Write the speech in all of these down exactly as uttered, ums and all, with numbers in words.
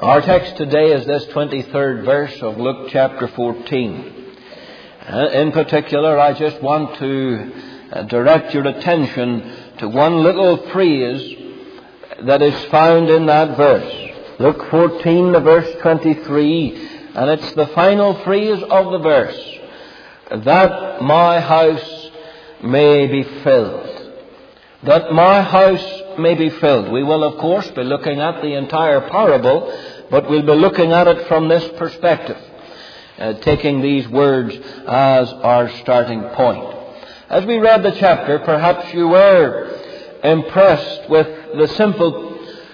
Our text today is this twenty-third verse of Luke chapter fourteen. Uh, in particular, I just want to uh, direct your attention to one little phrase that is found in that verse. Luke fourteen, the verse twenty-three, and it's the final phrase of the verse. That my house may be filled. That my house may be filled. We will, of course, be looking at the entire parable, but we'll be looking at it from this perspective, uh, taking these words as our starting point. As we read the chapter, perhaps you were impressed with the simple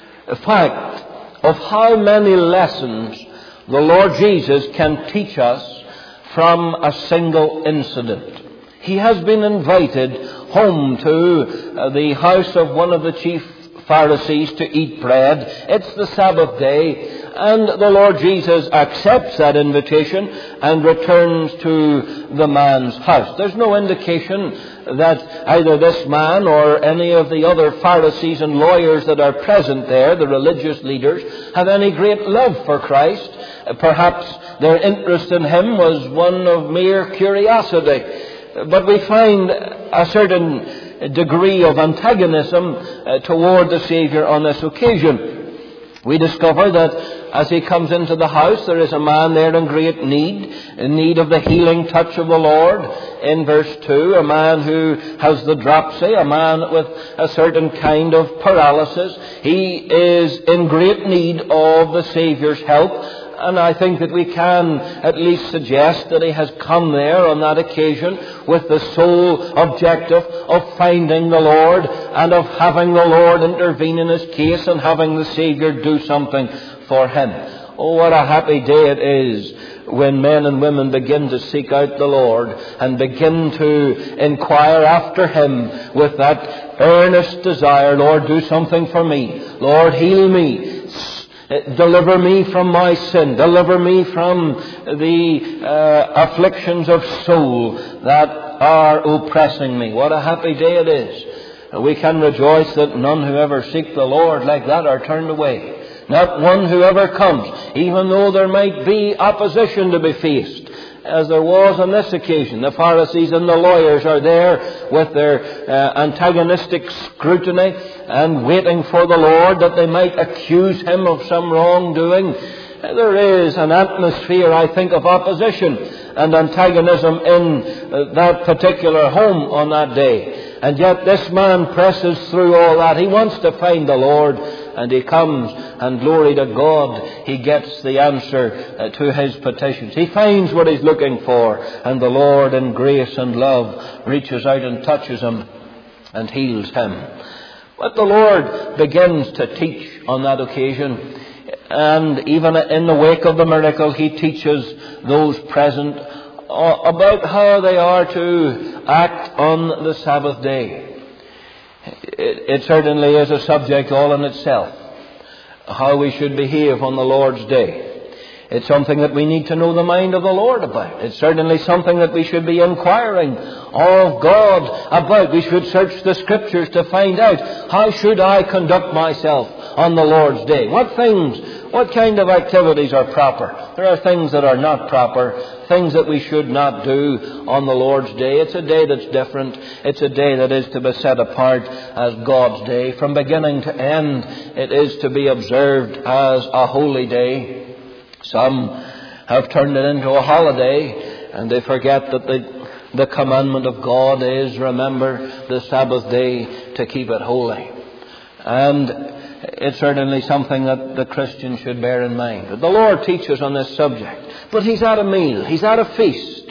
fact of how many lessons the Lord Jesus can teach us from a single incident. He has been invited home to uh, the house of one of the chief Pharisees to eat bread. It's the Sabbath day, and the Lord Jesus accepts that invitation and returns to the man's house. There's no indication that either this man or any of the other Pharisees and lawyers that are present there, the religious leaders, have any great love for Christ. Perhaps their interest in him was one of mere curiosity. But we find a certain degree of antagonism uh, toward the Savior on this occasion. We discover that as he comes into the house, there is a man there in great need, in need of the healing touch of the Lord. In verse two, a man who has the dropsy, a man with a certain kind of paralysis. He is in great need of the Saviour's help. And I think that we can at least suggest that he has come there on that occasion with the sole objective of finding the Lord and of having the Lord intervene in his case and having the Saviour do something for him. Oh, what a happy day it is when men and women begin to seek out the Lord and begin to inquire after him with that earnest desire. Lord, do something for me. Lord, heal me. Deliver me from my sin. Deliver me from the uh, afflictions of soul that are oppressing me. What a happy day it is. We can rejoice that none who ever seek the Lord like that are turned away. Not one who ever comes, even though there might be opposition to be faced, as there was on this occasion. The Pharisees and the lawyers are there with their uh, antagonistic scrutiny and waiting for the Lord that they might accuse him of some wrongdoing. There is an atmosphere, I think, of opposition and antagonism in uh, that particular home on that day. And yet this man presses through all that. He wants to find the Lord, and he comes, and glory to God, he gets the answer uh, to his petitions. He finds what he's looking for, and the Lord in grace and love reaches out and touches him and heals him. But the Lord begins to teach on that occasion, and even in the wake of the miracle, he teaches those present about how they are to act on the Sabbath day. It, it certainly is a subject all in itself, how we should behave on the Lord's day. It's something that we need to know the mind of the Lord about. It's certainly something that we should be inquiring of God about. We should search the Scriptures to find out, how should I conduct myself on the Lord's day? What things, what kind of activities are proper? There are things that are not proper, things that we should not do on the Lord's day. It's a day that's different. It's a day that is to be set apart as God's day. From beginning to end, it is to be observed as a holy day. Some have turned it into a holiday, and they forget that the, the commandment of God is, remember the Sabbath day to keep it holy. And it's certainly something that the Christian should bear in mind. The Lord teaches on this subject. But he's at a meal, he's at a feast.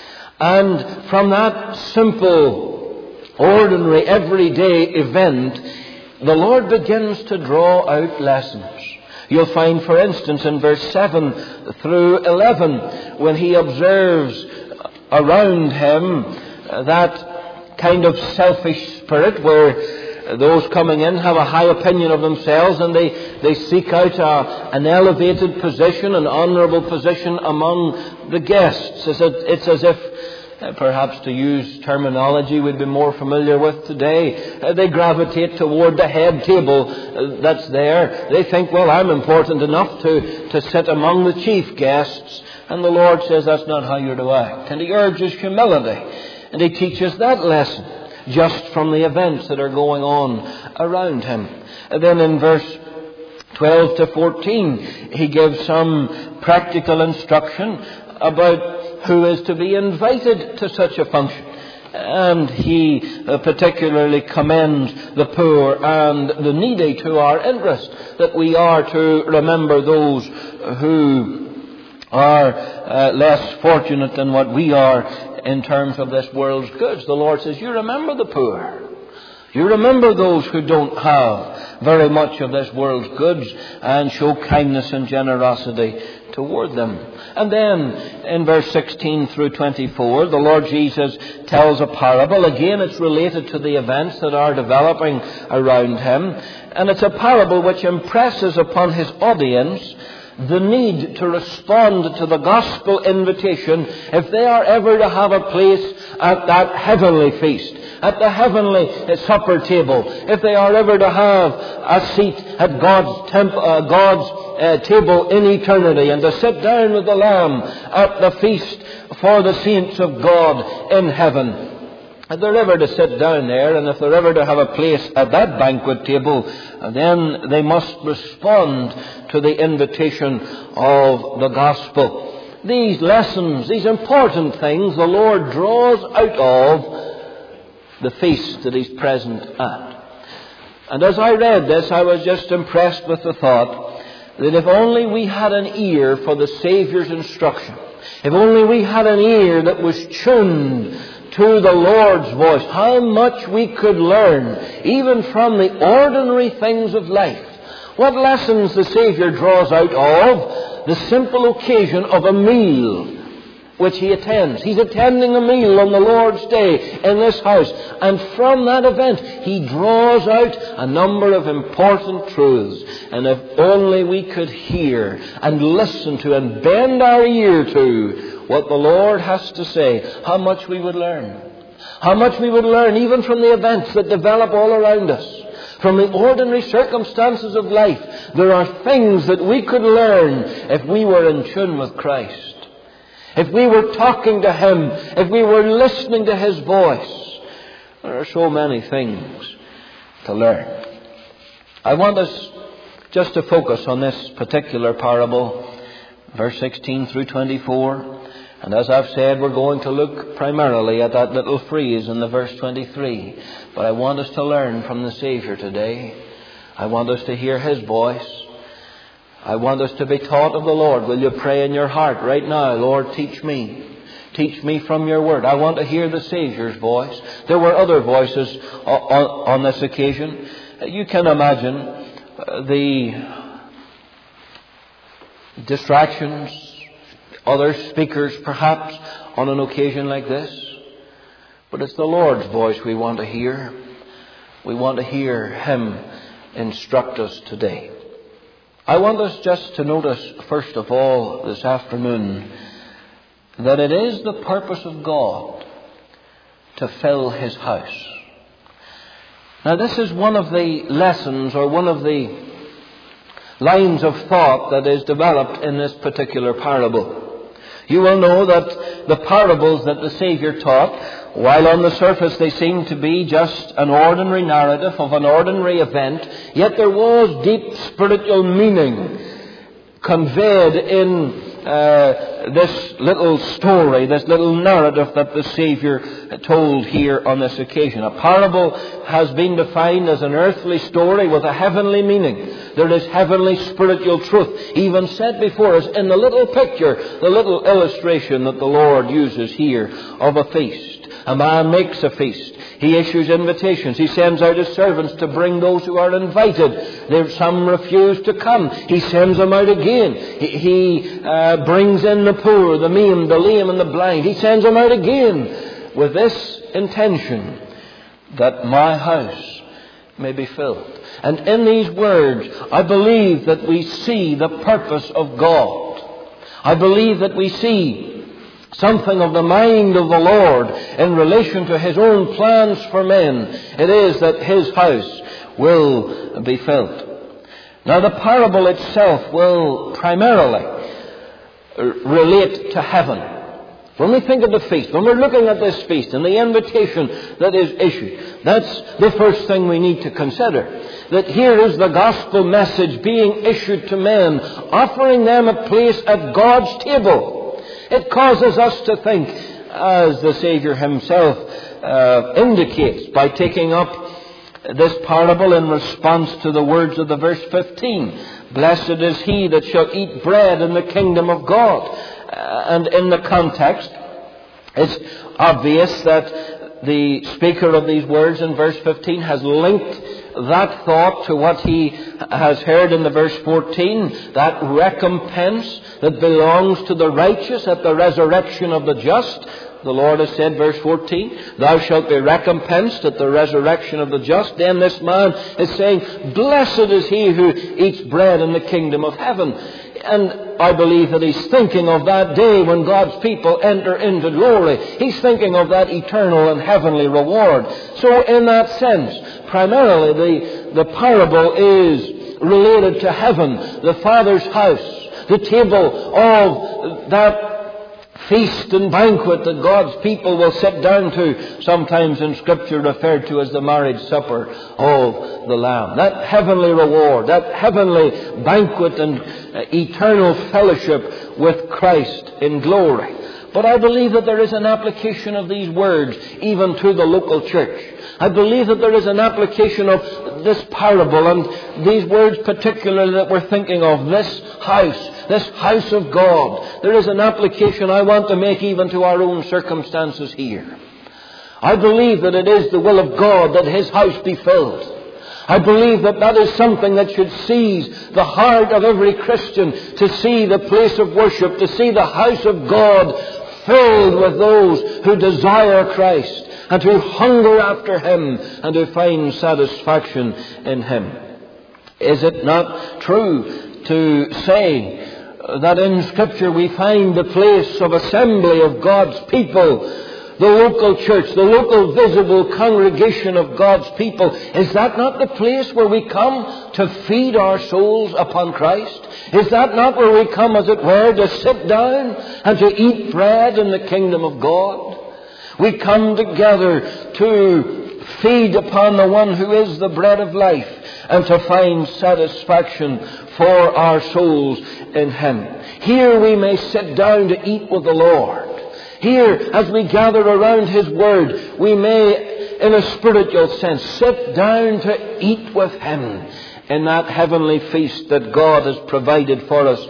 And from that simple, ordinary, everyday event, the Lord begins to draw out lessons. You'll find, for instance, in verse seven through eleven, when he observes around him that kind of selfish spirit where those coming in have a high opinion of themselves, and they, they seek out a, an elevated position, an honourable position among the guests. It's as if Uh, perhaps to use terminology we'd be more familiar with today, uh, they gravitate toward the head table uh, that's there. They think, well, I'm important enough to, to sit among the chief guests. And the Lord says that's not how you're to act. And He urges humility. And He teaches that lesson just from the events that are going on around Him. And then in verse twelve to fourteen, He gives some practical instruction about who is to be invited to such a function. And He uh, particularly commends the poor and the needy to our interest, that we are to remember those who are uh, less fortunate than what we are in terms of this world's goods. The Lord says, you remember the poor. You remember those who don't have very much of this world's goods, and show kindness and generosity toward them. And then in verse sixteen through twenty-four, the Lord Jesus tells a parable. Again, it's related to the events that are developing around Him. And it's a parable which impresses upon His audience the need to respond to the gospel invitation if they are ever to have a place at that heavenly feast, at the heavenly supper table, if they are ever to have a seat at God's, temp, uh, God's uh, table in eternity, and to sit down with the Lamb at the feast for the saints of God in heaven. If they're ever to sit down there, and if they're ever to have a place at that banquet table, then they must respond to the invitation of the gospel. These lessons, these important things, the Lord draws out of the feast that He's present at. And as I read this, I was just impressed with the thought that if only we had an ear for the Saviour's instruction, if only we had an ear that was tuned to the Lord's voice, how much we could learn even from the ordinary things of life. What lessons the Saviour draws out of the simple occasion of a meal which He attends. He's attending a meal on the Lord's Day in this house, and from that event He draws out a number of important truths. And if only we could hear and listen to and bend our ear to what the Lord has to say, how much we would learn. How much we would learn even from the events that develop all around us. From the ordinary circumstances of life, there are things that we could learn if we were in tune with Christ. If we were talking to Him, if we were listening to His voice. There are so many things to learn. I want us just to focus on this particular parable, verse sixteen through twenty-four. And as I've said, we're going to look primarily at that little phrase in the verse twenty-three. But I want us to learn from the Saviour today. I want us to hear His voice. I want us to be taught of the Lord. Will you pray in your heart right now, Lord, teach me. Teach me from your word. I want to hear the Saviour's voice. There were other voices on, on this occasion. You can imagine the distractions, other speakers perhaps on an occasion like this. But it's the Lord's voice we want to hear. We want to hear Him instruct us today. I want us just to notice, first of all, this afternoon, that it is the purpose of God to fill His house. Now, this is one of the lessons or one of the lines of thought that is developed in this particular parable. You will know that the parables that the Saviour taught, while on the surface they seem to be just an ordinary narrative of an ordinary event, yet there was deep spiritual meaning conveyed in uh, this little story, this little narrative that the Saviour told here on this occasion. A parable has been defined as an earthly story with a heavenly meaning. There is heavenly spiritual truth even set before us in the little picture, the little illustration that the Lord uses here of a feast. A man makes a feast. He issues invitations. He sends out his servants to bring those who are invited. There, some refuse to come. He sends them out again. He, he uh, brings in the poor, the maimed, the lame, and the blind. He sends them out again with this intention, that my house may be filled. And in these words, I believe that we see the purpose of God. I believe that we see something of the mind of the Lord in relation to His own plans for men, it is that His house will be filled. Now, the parable itself will primarily relate to heaven. When we think of the feast, when we're looking at this feast and the invitation that is issued, that's the first thing we need to consider. That here is the gospel message being issued to men, offering them a place at God's table. It causes us to think, as the Savior Himself uh, indicates by taking up this parable in response to the words of the verse fifteen. Blessed is he that shall eat bread in the kingdom of God. Uh, and in the context, it's obvious that the speaker of these words in verse fifteen has linked that thought to what he has heard in the verse fourteen, that recompense that belongs to the righteous at the resurrection of the just. The Lord has said, verse fourteen, thou shalt be recompensed at the resurrection of the just. Then this man is saying, blessed is he who eats bread in the kingdom of heaven. And I believe that he's thinking of that day when God's people enter into glory. He's thinking of that eternal and heavenly reward. So in that sense, primarily the, the parable is related to heaven, the Father's house, the table of that feast and banquet that God's people will sit down to, sometimes in Scripture referred to as the marriage supper of the Lamb. That heavenly reward, that heavenly banquet and uh, eternal fellowship with Christ in glory. But I believe that there is an application of these words even to the local church. I believe that there is an application of this parable and these words particularly that we're thinking of, this house, this house of God. There is an application I want to make even to our own circumstances here. I believe that it is the will of God that His house be filled. I believe that that is something that should seize the heart of every Christian, to see the place of worship, to see the house of God filled with those who desire Christ and who hunger after Him and who find satisfaction in Him. Is it not true to say that in Scripture we find the place of assembly of God's people, the local church, the local visible congregation of God's people? Is that not the place where we come to feed our souls upon Christ? Is that not where we come, as it were, to sit down and to eat bread in the kingdom of God? We come together to feed upon the one who is the bread of life and to find satisfaction for our souls in Him. Here we may sit down to eat with the Lord. Here, as we gather around His Word, we may, in a spiritual sense, sit down to eat with Him in that heavenly feast that God has provided for us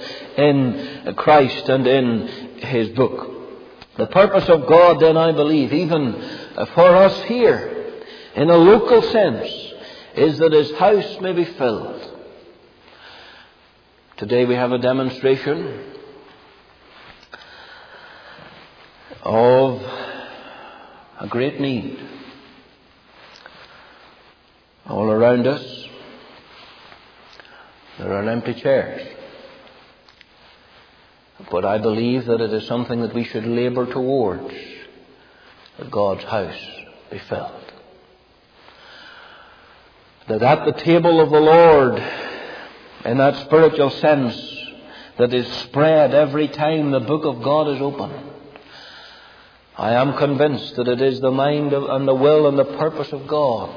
in Christ and in His book. The purpose of God, then, I believe, even for us here, in a local sense, is that His house may be filled. Today we have a demonstration of a great need. All around us, there are empty chairs. But I believe that it is something that we should labour towards, that God's house be filled. That at the table of the Lord, in that spiritual sense that is spread every time the book of God is opened, I am convinced that it is the mind of, and the will and the purpose of God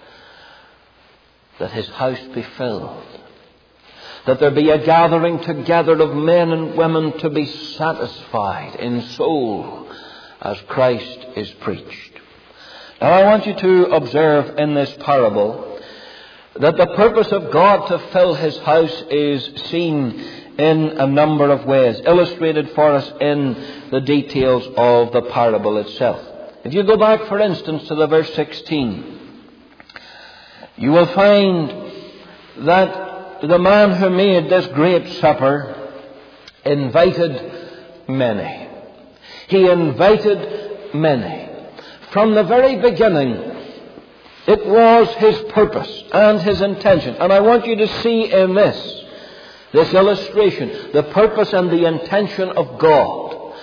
that His house be filled. That there be a gathering together of men and women to be satisfied in soul as Christ is preached. Now I want you to observe in this parable that the purpose of God to fill His house is seen in a number of ways, illustrated for us in the details of the parable itself. If you go back, for instance, to the verse sixteen, you will find that the man who made this great supper invited many. He invited many. From the very beginning, it was His purpose and His intention. And I want you to see in this, this illustration, the purpose and the intention of God.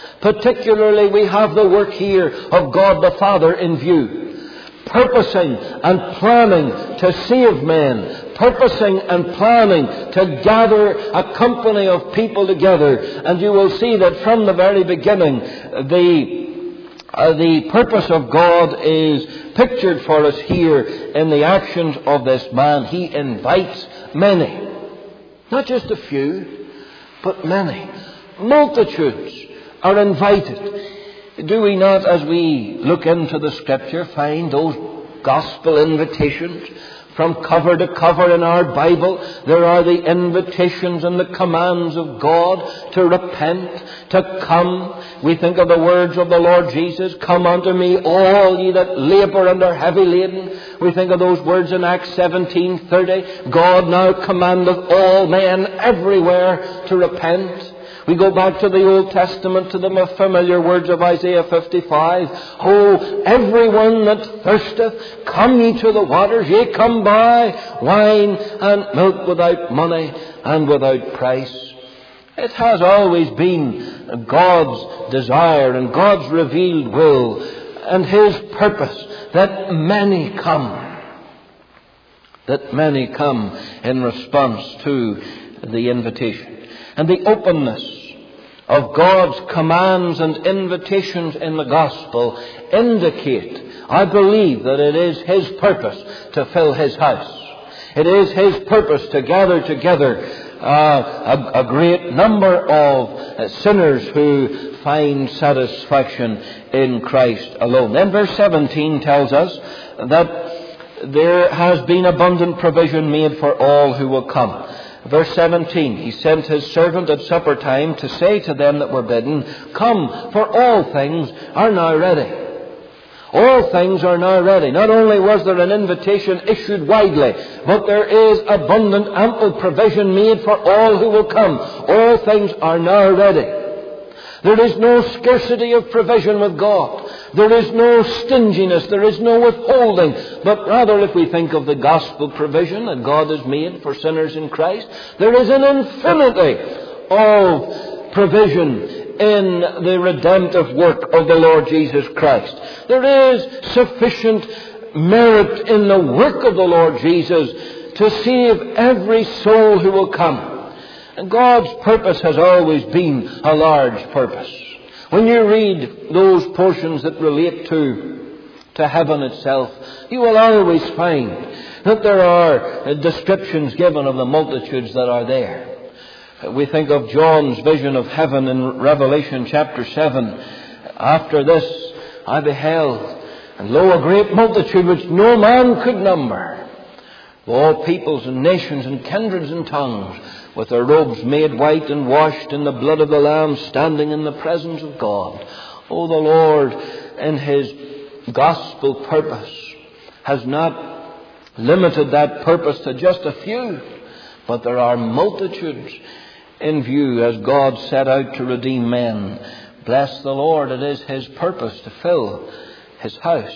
Particularly, we have the work here of God the Father in view, purposing and planning to save men, purposing and planning to gather a company of people together. And you will see that from the very beginning, the Uh, the purpose of God is pictured for us here in the actions of this man. He invites many. Not just a few, but many. Multitudes are invited. Do we not, as we look into the Scripture, find those gospel invitations? From cover to cover in our Bible, there are the invitations and the commands of God to repent, to come. We think of the words of the Lord Jesus, "Come unto me, all ye that labour and are heavy laden." We think of those words in Acts seventeen thirty. God now commandeth all men everywhere to repent. We go back to the Old Testament, to the familiar words of Isaiah fifty-five. "Oh, everyone that thirsteth, come ye to the waters, yea, come buy wine and milk without money and without price." It has always been God's desire and God's revealed will and His purpose that many come. That many come in response to the invitation. And the openness of God's commands and invitations in the gospel indicate, I believe, that it is His purpose to fill His house. It is His purpose to gather together uh, a, a great number of uh, sinners who find satisfaction in Christ alone. Then verse seventeen tells us that there has been abundant provision made for all who will come. Verse seventeen, He sent His servant at supper time to say to them that were bidden, "Come, for all things are now ready." All things are now ready. Not only was there an invitation issued widely, but there is abundant, ample provision made for all who will come. All things are now ready. There is no scarcity of provision with God. There is no stinginess. There is no withholding. But rather, if we think of the gospel provision that God has made for sinners in Christ, there is an infinity of provision in the redemptive work of the Lord Jesus Christ. There is sufficient merit in the work of the Lord Jesus to save every soul who will come. And God's purpose has always been a large purpose. When you read those portions that relate to, to heaven itself, you will always find that there are descriptions given of the multitudes that are there. We think of John's vision of heaven in Revelation chapter seven. "After this I beheld, and lo, a great multitude which no man could number, of all peoples and nations and kindreds and tongues, with their robes made white and washed in the blood of the Lamb, standing in the presence of God." Oh, the Lord, in His gospel purpose, has not limited that purpose to just a few, but there are multitudes in view as God set out to redeem men. Bless the Lord, it is His purpose to fill His house.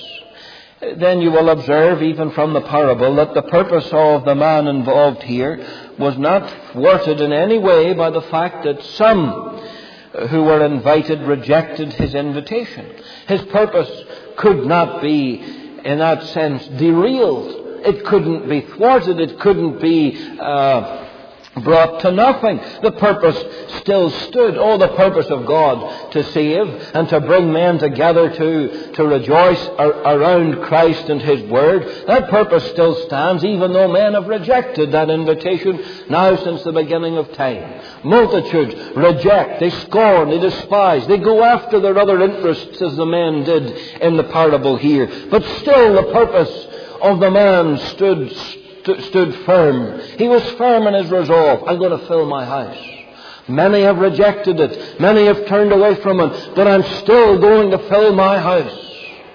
Then you will observe, even from the parable, that the purpose of the man involved here was not thwarted in any way by the fact that some who were invited rejected his invitation. His purpose could not be, in that sense, derailed. It couldn't be thwarted. It couldn't be uh, brought to nothing. The purpose still stood. Oh, the purpose of God to save and to bring men together to, to rejoice ar- around Christ and His Word. That purpose still stands, even though men have rejected that invitation now since the beginning of time. Multitudes reject, they scorn, they despise, they go after their other interests as the men did in the parable here. But still the purpose of the man stood stood firm. He was firm in his resolve. I'm going to fill my house. Many have rejected it. Many have turned away from it. But I'm still going to fill my house.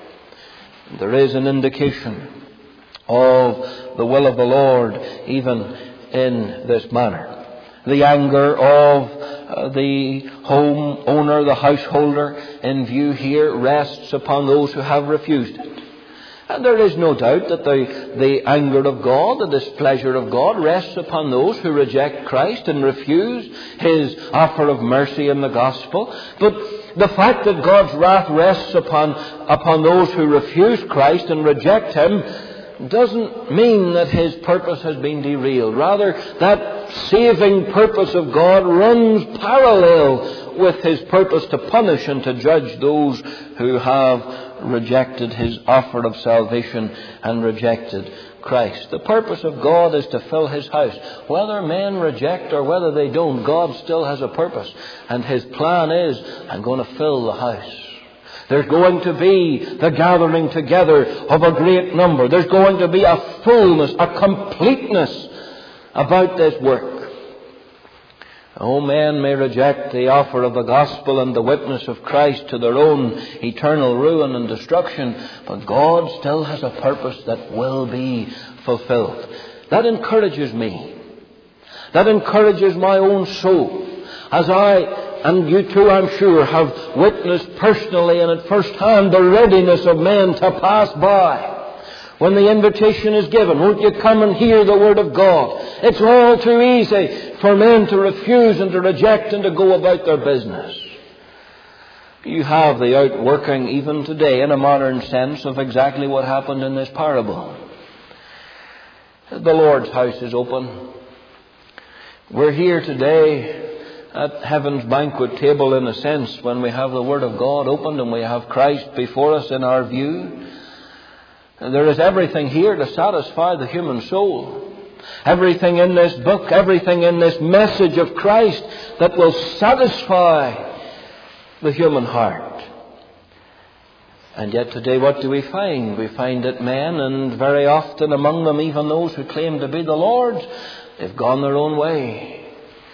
There is an indication of the will of the Lord even in this manner. The anger of uh, the home owner, the householder in view here rests upon those who have refused it. And there is no doubt that the, the anger of God, the displeasure of God, rests upon those who reject Christ and refuse His offer of mercy in the gospel. But the fact that God's wrath rests upon, upon those who refuse Christ and reject Him doesn't mean that His purpose has been derailed. Rather, that saving purpose of God runs parallel with His purpose to punish and to judge those who have rejected His offer of salvation and rejected Christ. The purpose of God is to fill His house. Whether men reject or whether they don't, God still has a purpose. And His plan is, I'm going to fill the house. There's going to be the gathering together of a great number. There's going to be a fullness, a completeness about this work. Oh, men may reject the offer of the gospel and the witness of Christ to their own eternal ruin and destruction, but God still has a purpose that will be fulfilled. That encourages me. That encourages my own soul. As I, and you too I'm sure, have witnessed personally and at first hand the readiness of men to pass by. When the invitation is given, won't you come and hear the Word of God? It's all too easy for men to refuse and to reject and to go about their business. You have the outworking even today in a modern sense of exactly what happened in this parable. The Lord's house is open. We're here today at heaven's banquet table in a sense when we have the Word of God opened and we have Christ before us in our view. There is everything here to satisfy the human soul. Everything in this book, everything in this message of Christ that will satisfy the human heart. And yet today what do we find? We find that men, and very often among them even those who claim to be the Lord's, they've gone their own way.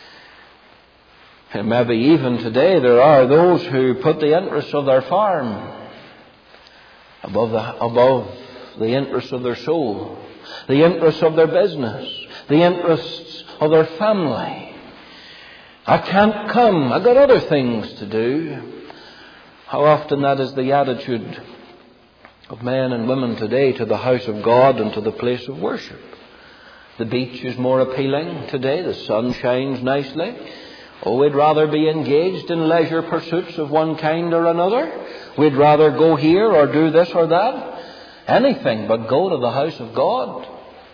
And maybe even today there are those who put the interests of their farm above the, above the interests of their soul, the interests of their business, the interests of their family. I can't come. I've got other things to do. How often that is the attitude of men and women today to the house of God and to the place of worship. The beach is more appealing today. The sun shines nicely. Oh, we'd rather be engaged in leisure pursuits of one kind or another. We'd rather go here or do this or that. Anything but go to the house of God.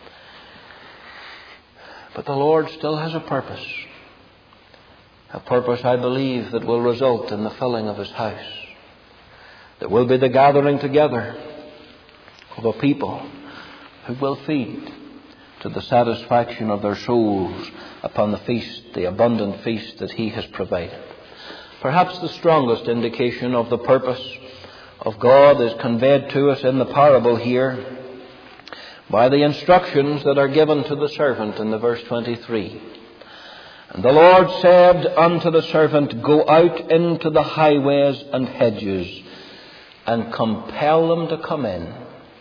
But the Lord still has a purpose. A purpose, I believe, that will result in the filling of His house. That will be the gathering together of a people who will feed to the satisfaction of their souls upon the feast, the abundant feast that He has provided. Perhaps the strongest indication of the purpose of God is conveyed to us in the parable here by the instructions that are given to the servant in the verse twenty-three. And the Lord said unto the servant, Go out into the highways and hedges, and compel them to come in,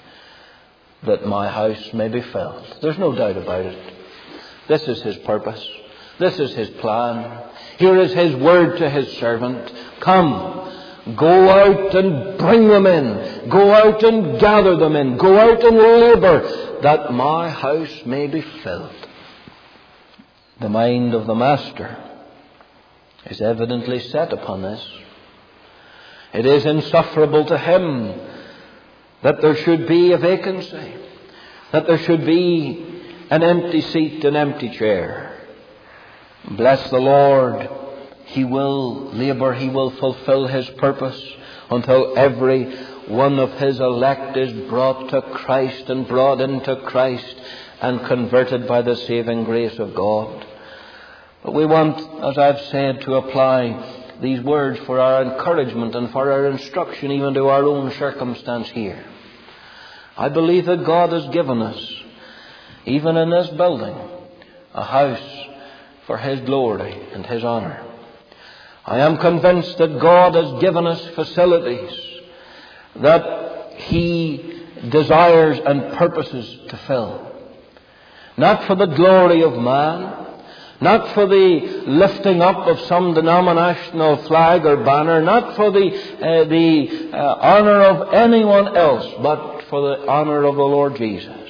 that my house may be filled. There's no doubt about it. This is His purpose. This is His plan. Here is His word to His servant. Come. Go out and bring them in. Go out and gather them in. Go out and labor that my house may be filled. The mind of the Master is evidently set upon this. It is insufferable to Him that there should be a vacancy, that there should be an empty seat, an empty chair. Bless the Lord. He will labor, He will fulfill His purpose until every one of His elect is brought to Christ and brought into Christ and converted by the saving grace of God. But we want, as I've said, to apply these words for our encouragement and for our instruction even to our own circumstance here. I believe that God has given us, even in this building, a house for His glory and His honor. I am convinced that God has given us facilities that He desires and purposes to fill. Not for the glory of man, not for the lifting up of some denominational flag or banner, not for the, uh, the uh, honor of anyone else, but for the honor of the Lord Jesus.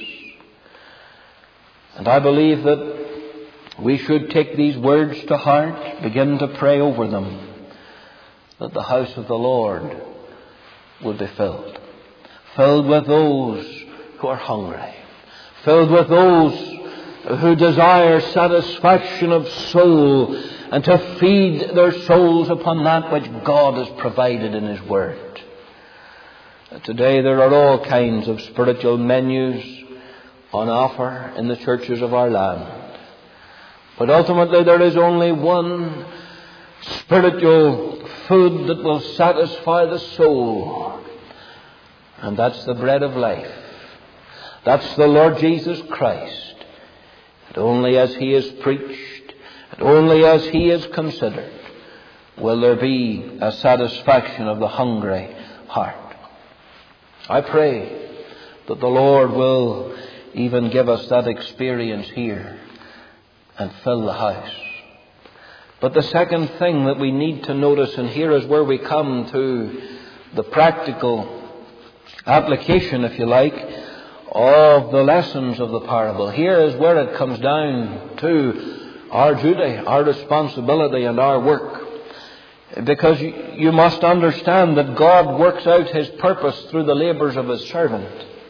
And I believe that we should take these words to heart, begin to pray over them, that the house of the Lord will be filled. Filled with those who are hungry. Filled with those who desire satisfaction of soul and to feed their souls upon that which God has provided in His Word. Today there are all kinds of spiritual menus on offer in the churches of our land. But ultimately there is only one spiritual food that will satisfy the soul. And that's the bread of life. That's the Lord Jesus Christ. And only as He is preached, and only as He is considered, will there be a satisfaction of the hungry heart. I pray that the Lord will even give us that experience here and fill the house. But the second thing that we need to notice, and here is where we come to the practical application, if you like, of the lessons of the parable. Here is where it comes down to our duty, our responsibility, and our work. Because you must understand that God works out His purpose through the labours of His servant.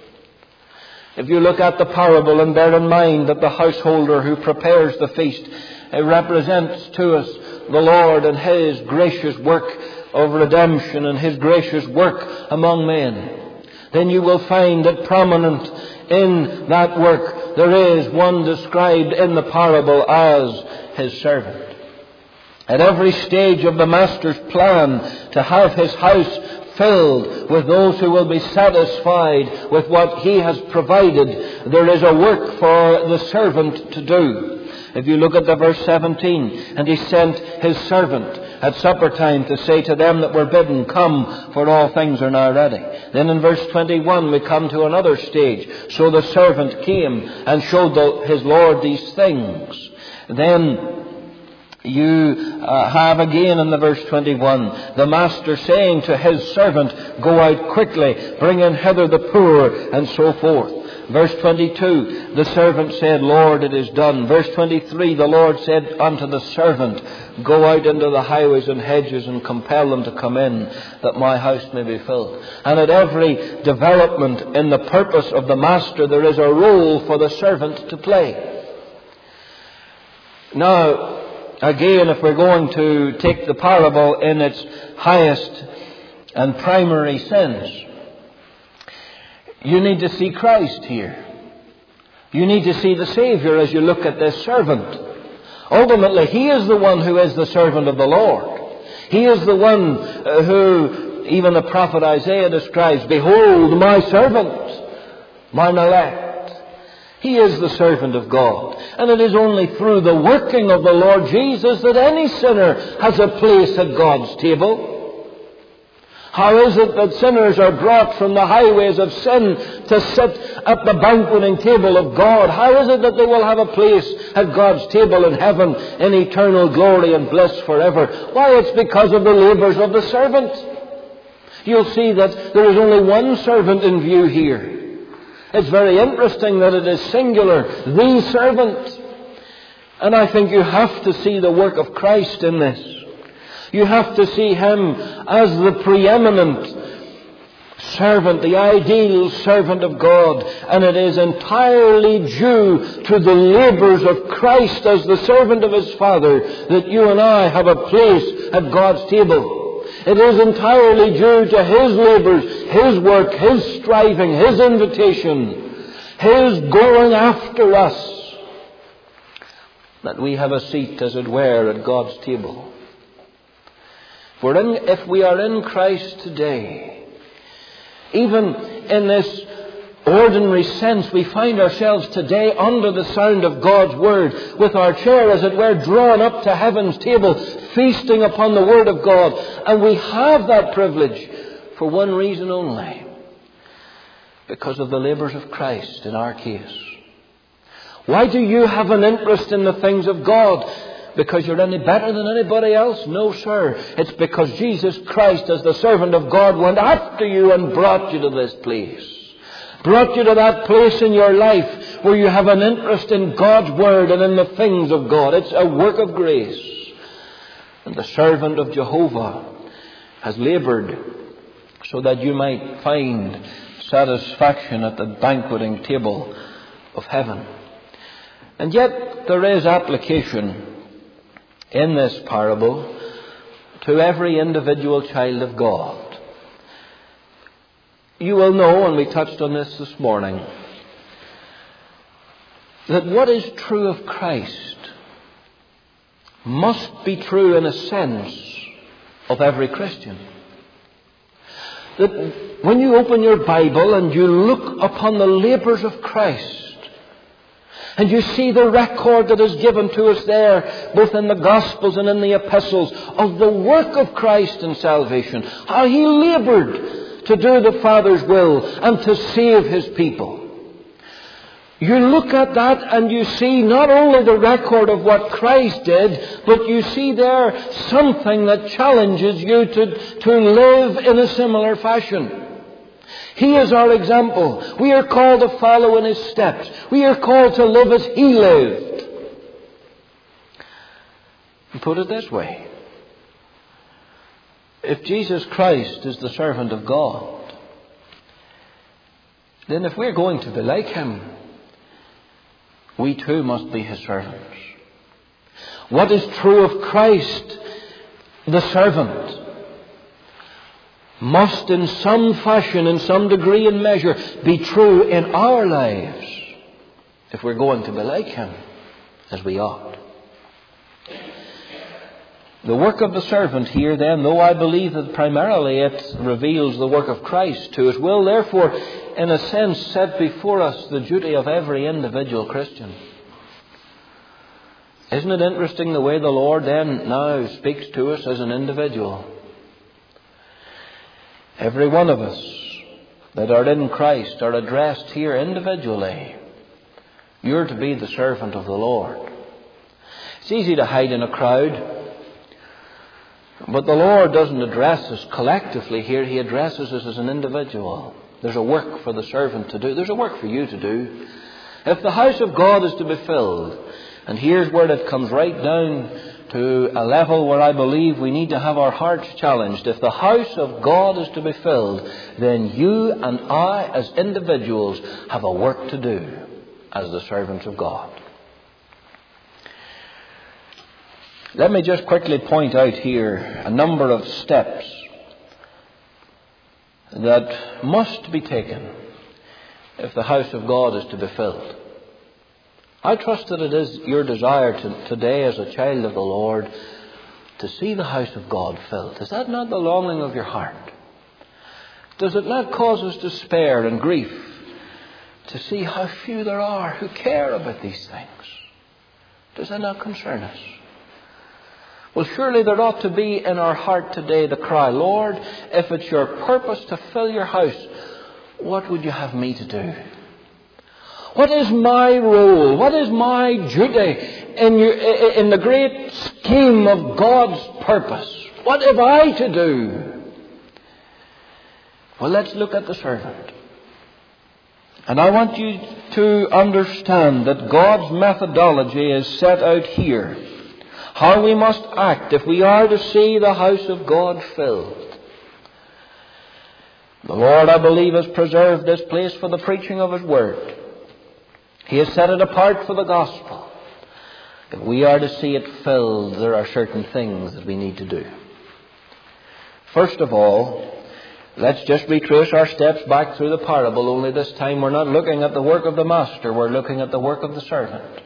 If you look at the parable and bear in mind that the householder who prepares the feast represents to us the Lord and His gracious work of redemption and His gracious work among men, then you will find that prominent in that work there is one described in the parable as His servant. At every stage of the Master's plan to have His house filled with those who will be satisfied with what He has provided, there is a work for the servant to do. If you look at the verse seventeen, and He sent His servant at supper time to say to them that were bidden, "Come, for all things are now ready." Then in verse twenty-one we come to another stage. So the servant came and showed the, his Lord these things. Then you uh, have again in the verse twenty-one, the master saying to his servant, "Go out quickly, bring in hither the poor," and so forth. Verse twenty-two, the servant said, "Lord, it is done." Verse twenty-three, the Lord said unto the servant, "Go out into the highways and hedges and compel them to come in, that my house may be filled." And at every development in the purpose of the master, there is a role for the servant to play. Now, again, if we're going to take the parable in its highest and primary sense, you need to see Christ here. You need to see the Savior as you look at this servant. Ultimately, He is the one who is the servant of the Lord. He is the one uh, who, even the prophet Isaiah describes, "Behold, my servant, mine elect." He is the servant of God. And it is only through the working of the Lord Jesus that any sinner has a place at God's table. How is it that sinners are brought from the highways of sin to sit at the banqueting table of God? How is it that they will have a place at God's table in heaven in eternal glory and bliss forever? Why, it's because of the labours of the servant. You'll see that there is only one servant in view here. It's very interesting that it is singular, the servant. And I think you have to see the work of Christ in this. You have to see Him as the preeminent servant, the ideal servant of God. And it is entirely due to the labours of Christ as the servant of His Father that you and I have a place at God's table. It is entirely due to His labours, His work, His striving, His invitation, His going after us, that we have a seat, as it were, at God's table. For in, if we are in Christ today, even in this ordinary sense, we find ourselves today under the sound of God's Word, with our chair, as it were, drawn up to heaven's table, feasting upon the Word of God. And we have that privilege for one reason only: because of the labours of Christ in our case. Why do you have an interest in the things of God? Because you're any better than anybody else? No, sir. It's because Jesus Christ, as the servant of God, went after you and brought you to this place. brought you to that place in your life where you have an interest in God's Word and in the things of God. It's a work of grace. And the servant of Jehovah has labored so that you might find satisfaction at the banqueting table of heaven. And yet there is application in this parable to every individual child of God. You will know, and we touched on this this morning, that what is true of Christ must be true in a sense of every Christian. That when you open your Bible and you look upon the labours of Christ, and you see the record that is given to us there, both in the Gospels and in the Epistles, of the work of Christ in salvation, how He laboured to do the Father's will and to save His people. You look at that and you see not only the record of what Christ did, but you see there something that challenges you to, to live in a similar fashion. He is our example. We are called to follow in His steps. We are called to live as He lived. And put it this way. If Jesus Christ is the servant of God, then if we're going to be like Him, we too must be His servants. What is true of Christ, the servant, must in some fashion, in some degree and measure, be true in our lives if we're going to be like Him as we ought. The work of the servant here then, though I believe that primarily it reveals the work of Christ to us, will therefore in a sense set before us the duty of every individual Christian. Isn't it interesting the way the Lord then now speaks to us as an individual? Every one of us that are in Christ are addressed here individually. You're to be the servant of the Lord. It's easy to hide in a crowd, but the Lord doesn't address us collectively here. He addresses us as an individual. There's a work for the servant to do. There's a work for you to do. If the house of God is to be filled, and here's where it comes right down to a level where I believe we need to have our hearts challenged. If the house of God is to be filled, then you and I as individuals have a work to do as the servants of God. Let me just quickly point out here a number of steps that must be taken if the house of God is to be filled. I trust that it is your desire to, today as a child of the Lord to see the house of God filled. Is that not the longing of your heart? Does it not cause us despair and grief to see how few there are who care about these things? Does that not concern us? Well, surely there ought to be in our heart today the cry, Lord, if it's your purpose to fill your house, what would you have me to do? What is my role? What is my duty in, your, in the great scheme of God's purpose? What have I to do? Well, let's look at the servant. And I want you to understand that God's methodology is set out here. How we must act if we are to see the house of God filled. The Lord, I believe, has preserved this place for the preaching of His Word. He has set it apart for the gospel. If we are to see it filled, there are certain things that we need to do. First of all, let's just retrace our steps back through the parable, only this time we're not looking at the work of the master, we're looking at the work of the servant.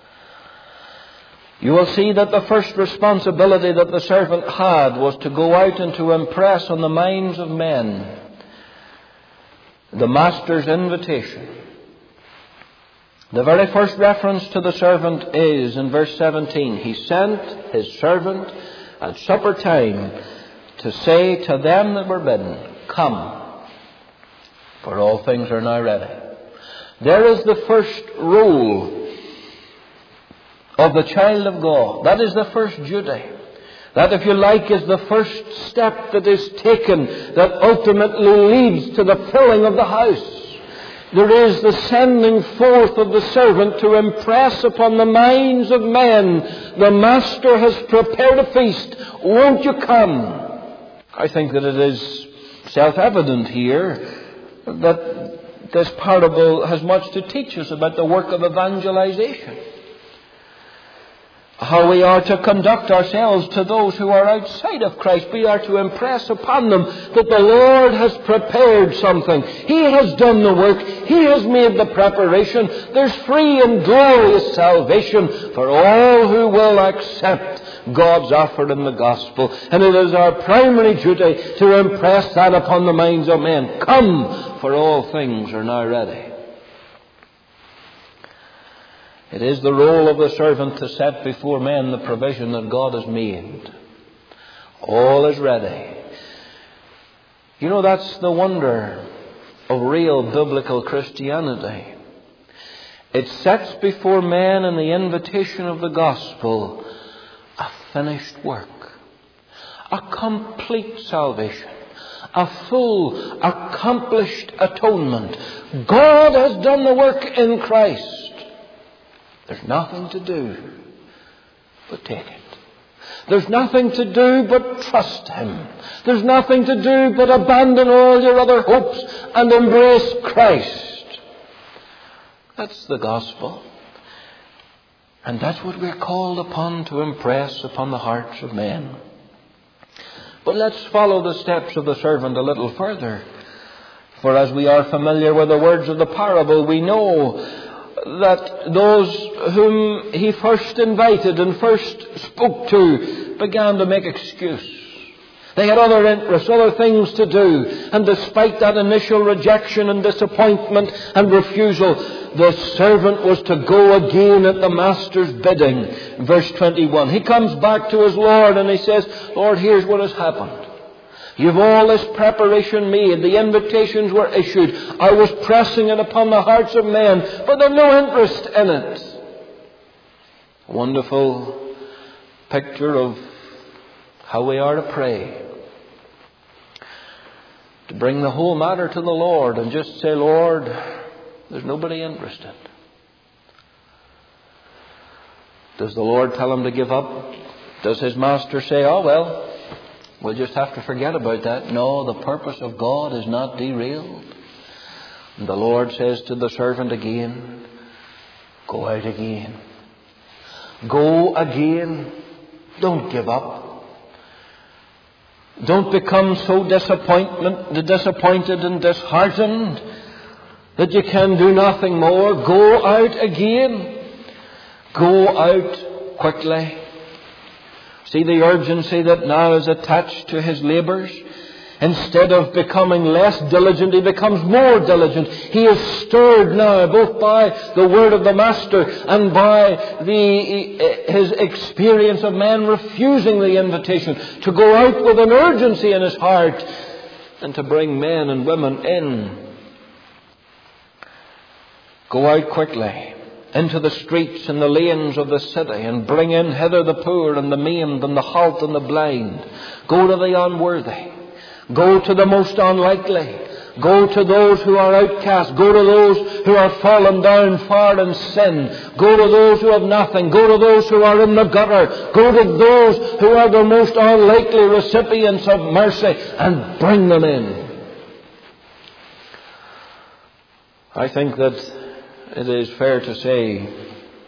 You will see that the first responsibility that the servant had was to go out and to impress on the minds of men the master's invitation. The very first reference to the servant is in verse seventeen. He sent his servant at supper time to say to them that were bidden, Come, for all things are now ready. There is the first rule of the child of God. That is the first duty. That, if you like, is the first step that is taken that ultimately leads to the filling of the house. There is the sending forth of the servant to impress upon the minds of men, the Master has prepared a feast. Won't you come? I think that it is self-evident here that this parable has much to teach us about the work of evangelization. How we are to conduct ourselves to those who are outside of Christ. We are to impress upon them that the Lord has prepared something. He has done the work. He has made the preparation. There's free and glorious salvation for all who will accept God's offer in the gospel. And it is our primary duty to impress that upon the minds of men. Come, for all things are now ready. It is the role of the servant to set before men the provision that God has made. All is ready. You know, that's the wonder of real biblical Christianity. It sets before men in the invitation of the gospel a finished work, a complete salvation, a full, accomplished atonement. God has done the work in Christ. There's nothing to do but take it. There's nothing to do but trust Him. There's nothing to do but abandon all your other hopes and embrace Christ. That's the gospel. And that's what we're called upon to impress upon the hearts of men. But let's follow the steps of the servant a little further. For as we are familiar with the words of the parable, we know that those whom he first invited and first spoke to began to make excuse. They had other interests, other things to do. And despite that initial rejection and disappointment and refusal, the servant was to go again at the master's bidding. Verse twenty-one. He comes back to his Lord and he says, Lord, here's what has happened. You've all this preparation made. The invitations were issued. I was pressing it upon the hearts of men, but they've no interest in it. A wonderful picture of how we are to pray. To bring the whole matter to the Lord and just say, Lord, there's nobody interested. Does the Lord tell him to give up? Does his master say, oh well, we'll just have to forget about that? No, the purpose of God is not derailed. And the Lord says to the servant again, go out again. Go again. Don't give up. Don't become so disappointment, disappointed and disheartened that you can do nothing more. Go out again. Go out quickly. See the urgency that now is attached to his labours. Instead of becoming less diligent, he becomes more diligent. He is stirred now both by the word of the Master and by the, his experience of men refusing the invitation to go out with an urgency in his heart and to bring men and women in. Go out quickly into the streets and the lanes of the city and bring in hither the poor and the maimed and the halt and the blind. Go to the unworthy. Go to the most unlikely. Go to those who are outcast. Go to those who are fallen down far in sin. Go to those who have nothing. Go to those who are in the gutter. Go to those who are the most unlikely recipients of mercy and bring them in. I think that it is fair to say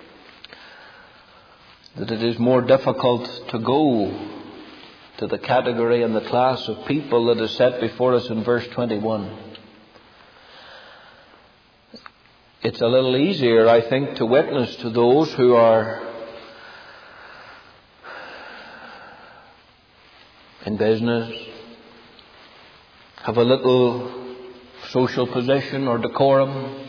that it is more difficult to go to the category and the class of people that is set before us in verse twenty-one. It's a little easier, I think, to witness to those who are in business, have a little social position or decorum.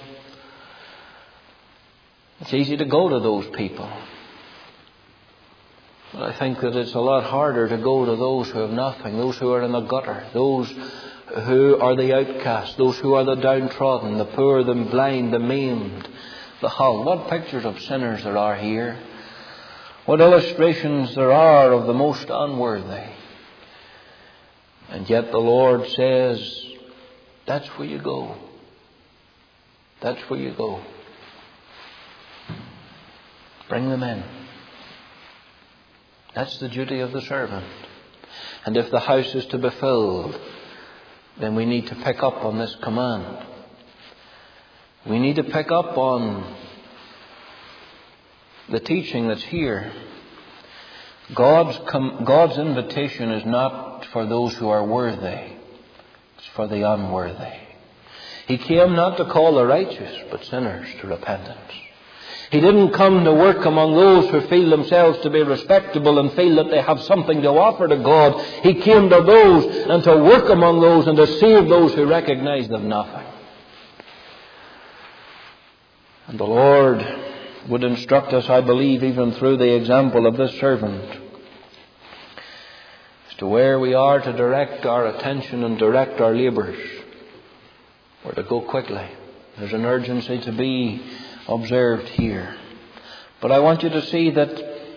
It's easy to go to those people. But I think that it's a lot harder to go to those who have nothing, those who are in the gutter, those who are the outcast, those who are the downtrodden, the poor, the blind, the maimed, the halt. What pictures of sinners there are here. What illustrations there are of the most unworthy. And yet the Lord says, that's where you go. That's where you go. Bring them in. That's the duty of the servant. And if the house is to be filled, then we need to pick up on this command. We need to pick up on the teaching that's here. God's com- God's invitation is not for those who are worthy. It's for the unworthy. He came not to call the righteous, but sinners to repentance. He didn't come to work among those who feel themselves to be respectable and feel that they have something to offer to God. He came to those and to work among those and to save those who recognize them nothing. And the Lord would instruct us, I believe, even through the example of this servant, as to where we are to direct our attention and direct our labours. We're to go quickly. There's an urgency to be observed here. But I want you to see that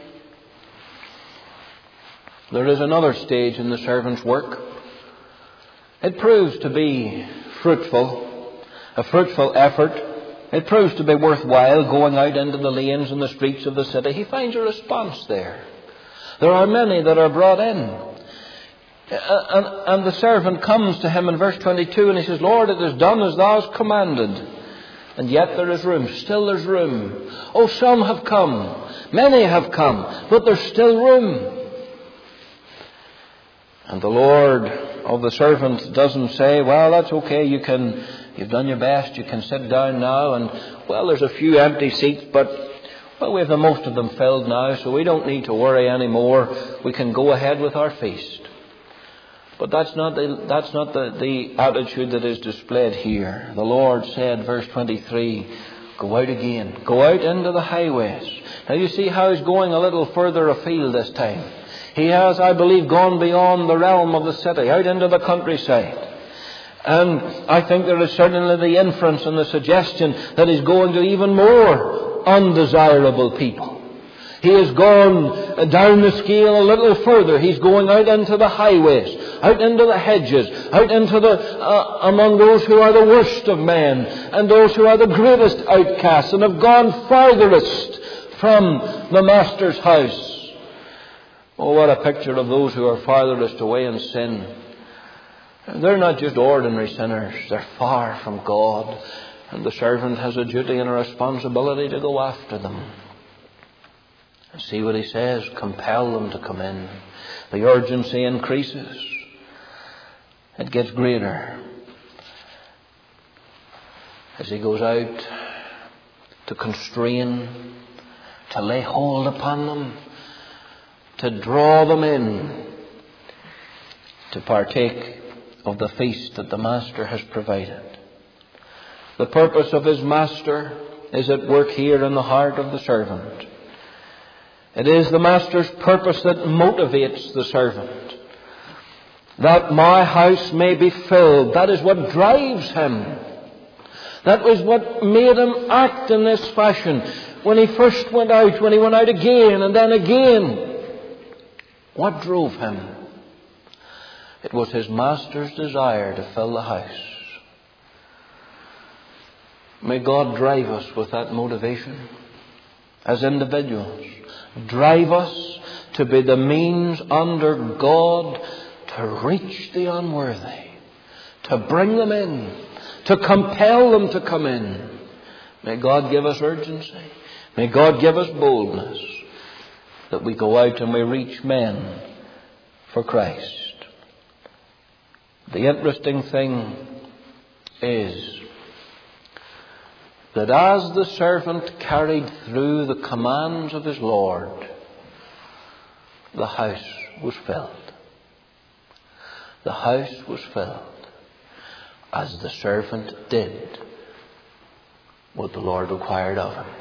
there is another stage in the servant's work. It proves to be fruitful, a fruitful effort. It proves to be worthwhile going out into the lanes and the streets of the city. He finds a response there. There are many that are brought in. And, and the servant comes to him in verse twenty-two and he says, Lord, it is done as thou hast commanded. And yet there is room. Still there's room. Oh, some have come. Many have come. But there's still room. And the Lord of the servant doesn't say, well, that's okay. You can, you've done your best. You can sit down now. And, well, there's a few empty seats, but, well, we have the most of them filled now, so we don't need to worry anymore. We can go ahead with our feast. But that's not the, that's not the, the attitude that is displayed here. The Lord said, verse twenty-three, go out again. Go out into the highways. Now you see how he's going a little further afield this time. He has, I believe, gone beyond the realm of the city, out into the countryside. And I think there is certainly the inference and the suggestion that he's going to even more undesirable people. He has gone down the scale a little further. He's going out into the highways, out into the hedges, out into the, uh, among those who are the worst of men and those who are the greatest outcasts and have gone farthest from the Master's house. Oh, what a picture of those who are farthest away in sin. They're not just ordinary sinners. They're far from God. And the servant has a duty and a responsibility to go after them. And see what he says. Compel them to come in. The urgency increases. It gets greater as he goes out to constrain, to lay hold upon them, to draw them in, to partake of the feast that the Master has provided. The purpose of his Master is at work here in the heart of the servant. It is the Master's purpose that motivates the servant. That my house may be filled. That is what drives him. That was what made him act in this fashion. When he first went out, when he went out again and then again. What drove him? It was his Master's desire to fill the house. May God drive us with that motivation as individuals. Drive us to be the means under God to reach the unworthy, to bring them in, to compel them to come in. May God give us urgency. May God give us boldness that we go out and we reach men for Christ. The interesting thing is that as the servant carried through the commands of his Lord, the house was filled. The house was filled as the servant did what the Lord required of him.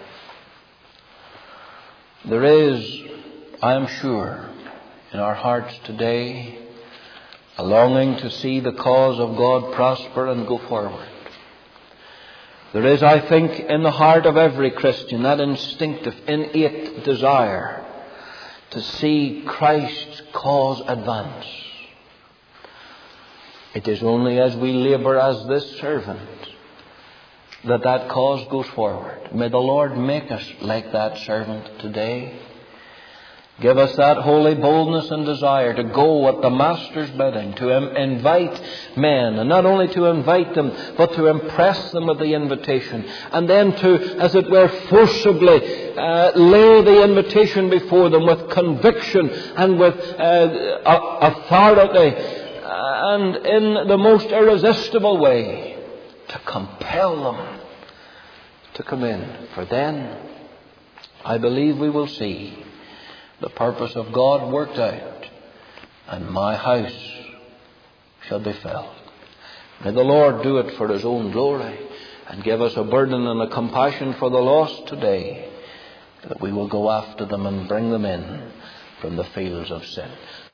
There is, I am sure, in our hearts today, a longing to see the cause of God prosper and go forward. There is, I think, in the heart of every Christian that instinctive, innate desire to see Christ's cause advance. It is only as we labour as this servant that that cause goes forward. May the Lord make us like that servant today. Give us that holy boldness and desire to go at the Master's bidding, to im- invite men, and not only to invite them, but to impress them with the invitation, and then to, as it were, forcibly uh, lay the invitation before them with conviction and with uh, authority, and in the most irresistible way, to compel them to come in. For then, I believe we will see the purpose of God worked out, and my house shall be filled. May the Lord do it for His own glory, and give us a burden and a compassion for the lost today, that we will go after them and bring them in from the fields of sin.